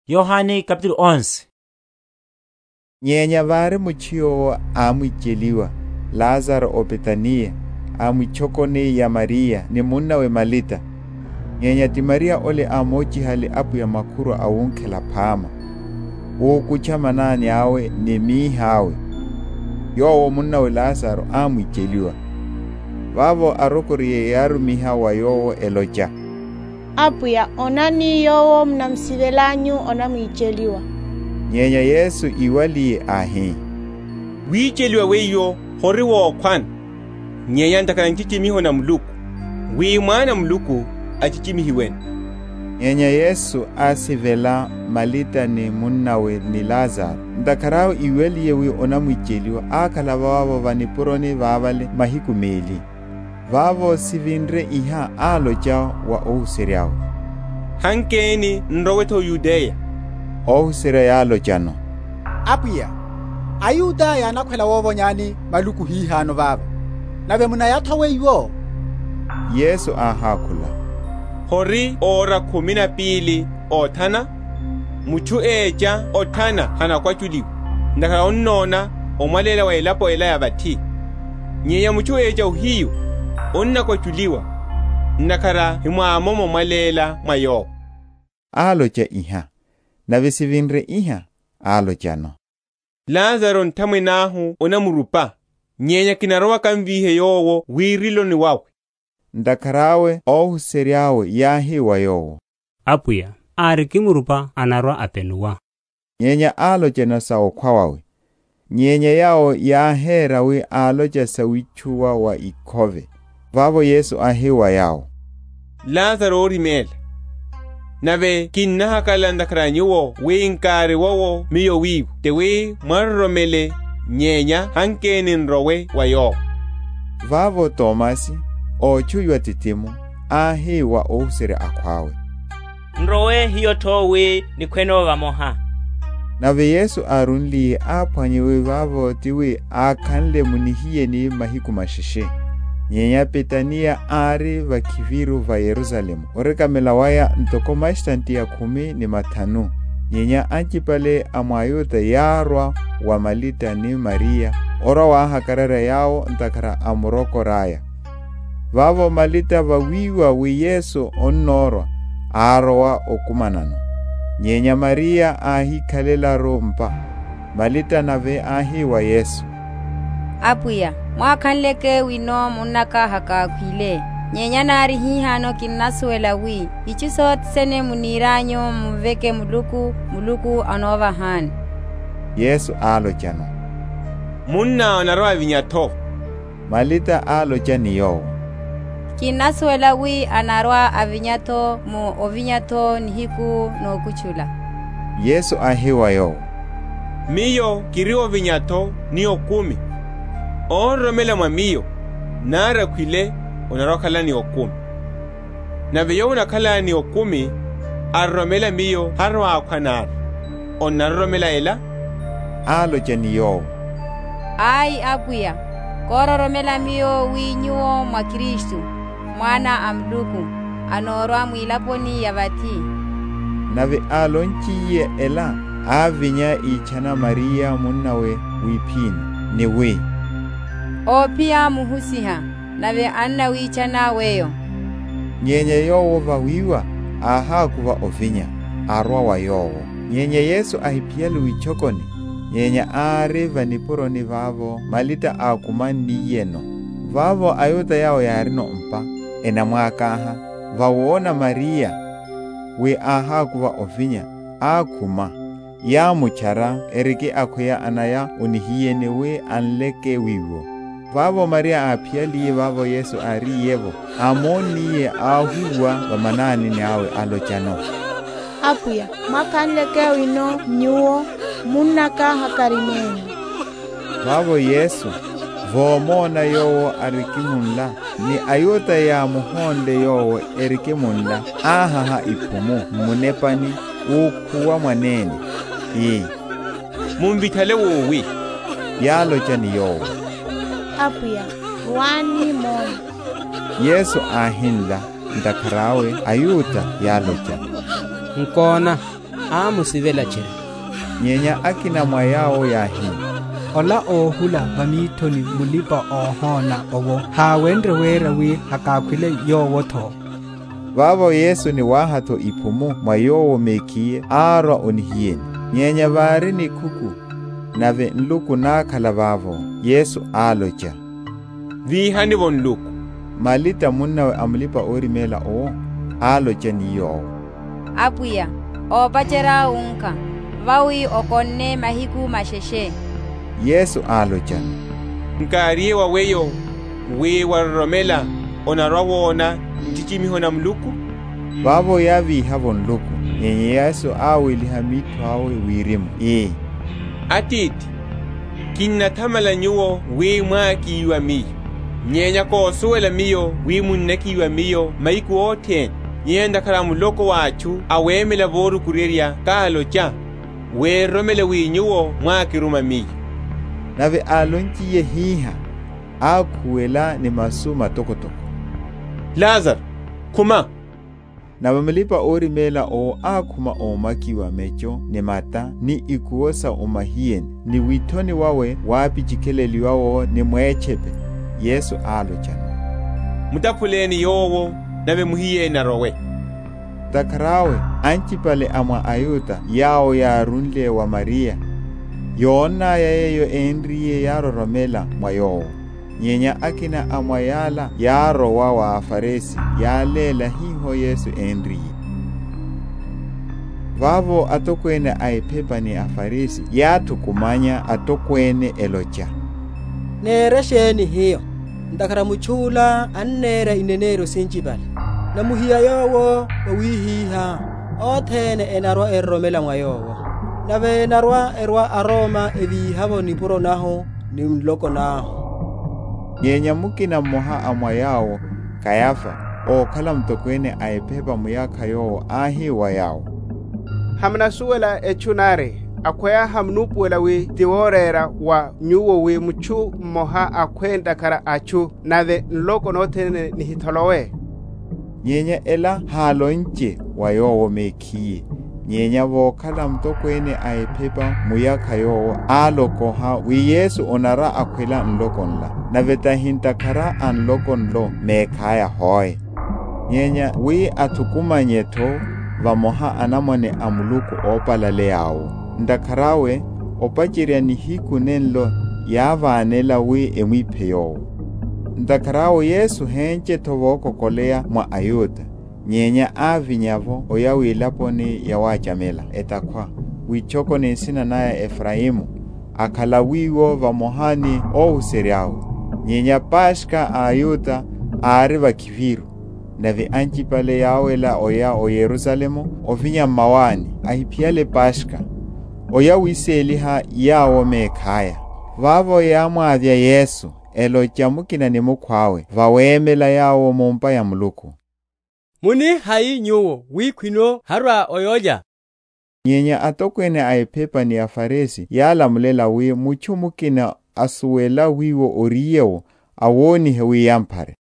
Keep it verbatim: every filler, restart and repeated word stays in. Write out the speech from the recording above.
Yohane kapitulo onze. Nyenya vari muchio amwijeliwa Lazaro o Betania amwichokone ya Maria ni munna we Malita. Nyenya ti Maria ole amochi hali apu ya makuru awunkela pama wokucha manani awe ni mihawe yowo munna we Lazaro amwijeliwa vavo arokoriye yaru mihawa yowo eloja apuya onani yowo mnamsivelanyu onamwijeliwa. Nyenya Yesu iwali ahi wijeliwa weyo hori wo kwan nyenya ndakana nchichimiho na mluku wi mwana mluku achichimihiwen. Nyenya Yesu asivela Malita ni munnawe ni Lazaro ndakarao iwali yewi onamwijeliwa akala vavo vanipuroni vavale mahikumeli vavo sivinre iha aloja wa ohusiriao hankeni nroweto Yudea ohusire yalo jano apuya ayuda yanakwela wovo nyani maluku hihano vava nave muna yathawe iwo. Yesu ahakula hori ora kumi na pili othana muchu eja othana hana kwachuliwa ndakala onnona omwalela wa elapo ela ya bati nyenya muchu eja uhiyo onna kwachuliwa ndakala himwamomo mwalela mwayo aloja iha nave sivinre iha alojano. Lazaro ntamwe nahu onamurupa nyenya kinarowa kamvihe yowo wirilo ni wawe ndakarawe ohuseriawe yahiwa yowo apuya ari kimurupa anarwa apenuwa nyenya alojana sao kwawawe nyenya yao yaherawe aloja sawichuwa wa ikove vavo Yesu ahiwa yao Lazaro orimela nave kinnaha kala ndakaranyiwo winkari wowo miyo wiwu tewe mwarromele nyenya hankeni nrowe wayo vavo Tomasi ochuywa titimu ahiwa ohusere akwawe Nrowe hiyo towe ni kweno vamoha nave Yesu arunli apwanyewe vavo tiwe akanle munihiye ni mahiku mashishe nyenya Betania ari vakiviru va Yerusalemu orekamela waya ntoko mashtanti ya kumi ni matanu nyenya anchipale amwayuta yarwa wa Malita ni Maria ora wa hakarara yao ntakara amuroko raya vavo Malita vawiwa wi Yesu onnorwa arwa okumanano nyenya Maria ahikalela rompa Malita nave ahi wa Yesu apuya mwakanleke wino munaka haka kwile nyenya nari hihano kinasuela wi ichiso tsene muniranyo muveke muluku muluku anova han. Yesu alojano munna onarwa vinyato Malita alojani yo kinasuela wi anarwa avinyato mu ovinyato nihiku no kuchula. Yesu ahiwa yo miyo kirio vinyato niyo kumi onromela mwamiyo nara kwile onarokala ni okumi nave yo unakala ni okumi arromela miyo harwa akwanar onarromela ela alojani yo ai apuya kororomela miyo winyuo mwa Kristu mwana amluku anorwa mwilaponi yavati nave alonchiye ela avinya ichana Maria munnawe wipini ni we opia muhusiha nave anna wichana weyo nyenya yowo vawiwa aha kuva ovinya arwa wa yowo nyenya Yesu ahipialu wichokoni nyenya ari vanipuroni vavo Malita akumani yeno vavo ayuta yao yarino mpa ena mwakaha vawona Maria we aha kuva ovinya akuma ya muchara erike akoya anaya unihiyene we anleke wiwo vavo Maria apiali vavo Yesu ari yevo amoni ahuwa vamanani ni awe alochano apuya makanleke wino nyuo munaka hakarimeni vavo Yesu vomona yowo arikimunla ni ayuta ya muhonde yowo erikimunla ahaha ipumu munepani ukuwa mwaneni i mumvitale wowi yalochani yowo apuya wani mona Yesu ahinla ndakarawe ayuta yalocha nkona a musivela chere. Nyenya akina mwayao ya hii. Ola ohula vamitoni mulipa ohona owo hawendre wera wi hakakwile yowo tho. Vavo Yesu ni wahato ipumu mwayowo mekie arwa onihien. Nyenya vari ni kuku. Nave nluku nakala vavo. Yesu alocha. Vihani von luku. Malita munnawe amlipa orimela o. Alocha ni yowo. Apuya, opachera unka. Vawi okonne mahiku masheshe. Yesu alocha. Nkariye wa weyo. We waromela. Onarwawona. Ntichimiho na mluku. Vavo yavi havon luku. Yenye Yesu awili hamitu hawe wirimu. Ee. Atiti. Kinna tamala nyuo we mwaki yuwa miyo. Nyenya ko suwela miyo we munneki yuwa miyo maiku oten. Nyenda karamu loko wachu awemela voru kuriria kaalocha. We romele we nyuo mwaki ruma miyo. Nave alonchi ye hiha. Akuwela ni masuma toko toko. Lazar, kuma. Na wamelipa ori mela o akuma o makiwa mecho ni mata ni ikuosa o mahien ni witoni wawe wapi jikeleli wawo ni mwechepe. Yesu alochana. Mutapuleni yowo nawe muhiye na rowe. Takarawe anchipale ama ayuta yao ya runle wa Maria. Yona ya yeyo enriye yaro romela mwayowo. Nyenya akina amwayala yaro wawa afaresi yalela hiho Yesu enriye. Vavo atokwene aipepa ni afaresi yatu kumanya atokwene elocha. Nere sheni hiyo. Ndakara muchula annere inenero sinchibali. Na muhiya yowo wawihiha. Otene enarwa eromela mwayowo. Nave enarwa erwa aroma evi havo nipuro naho ni mloko naho. Nyenya mukina moha amwayao Kayafa o kala mtokwene aipepa muyaka yowo ahi wayao. Hamna suwela echunare akwea hamnupuela we tiworera wa nyuwo we muchu moha akwenda kara achu nave nloko notene nihitolowe. Nyenya ela halonche wayowo mekie. Nyenya vo kala mtokwene aipepa muyaka yowo aloko ha wi Yesu onara akwela nloko nla. Naveta hintakara anloko nlo mekaya hoy. Nyenya wi atukuma nyeto vamoha anamone amuluku opala leao. Ndakarawe opachiria ni hiku nenlo yavanela wi emwipeyo. Ndakarawe Yesu henche tovoko kolea mwa ayuta. Nyenya avinyavo oyawi laponi ya wachamela etakwa. Wichoko ni sina naya Efraimu. Akala wiwo vamohani o useriao. Nyenya pashka ayuta ariva kiviru. Navi anchipale yawela oya o Yerusalemu ovinya mawani ahipiale pashka. Oya wiseliha yawo mekaya. Vavo yamwa avya Yesu elo chamukina ni mukwawe vawemela yawo mompa ya muluku. Muni hai nyuwo wikwino harwa oyoja. Nyenya atokwene aipepa ni afaresi yala mulela wi muchumukina asuwela wiwo oriyewo awoni hewi yampare.